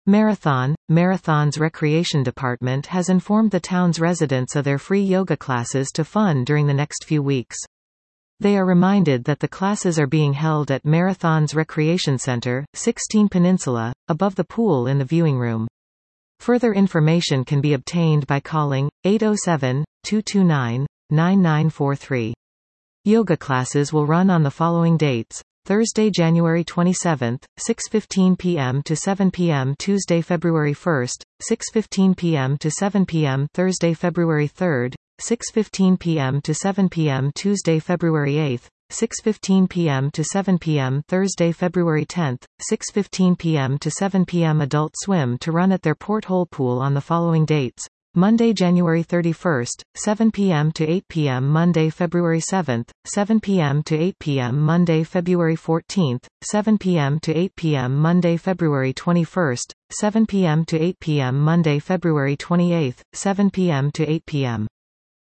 Marathon's recreation department has informed the town's residents of their free yoga classes to fund during the next few weeks. They are reminded that the classes are being held at Marathon's Recreation Center, 16 Peninsula, above the pool in the viewing room. Further information can be obtained by calling 807-229-9943. Yoga classes will run on the following dates: Thursday, January 27, 6:15 p.m. to 7 p.m. Tuesday, February 1, 6:15 p.m. to 7 p.m. Thursday, February 3, 6:15 p.m. to 7 p.m. Tuesday, February 8, 6:15 p.m. to 7 p.m. Thursday, February 10, 6:15 p.m. to 7 p.m. Adult Swim to run at their Porthole Pool on the following dates: Monday, January 31, 7 p.m. to 8 p.m. Monday, February 7, 7 p.m. to 8 p.m. Monday, February 14, 7 p.m. to 8 p.m. Monday, February 21, 7 p.m. to 8 p.m. Monday, February 28, 7 p.m. to 8 p.m.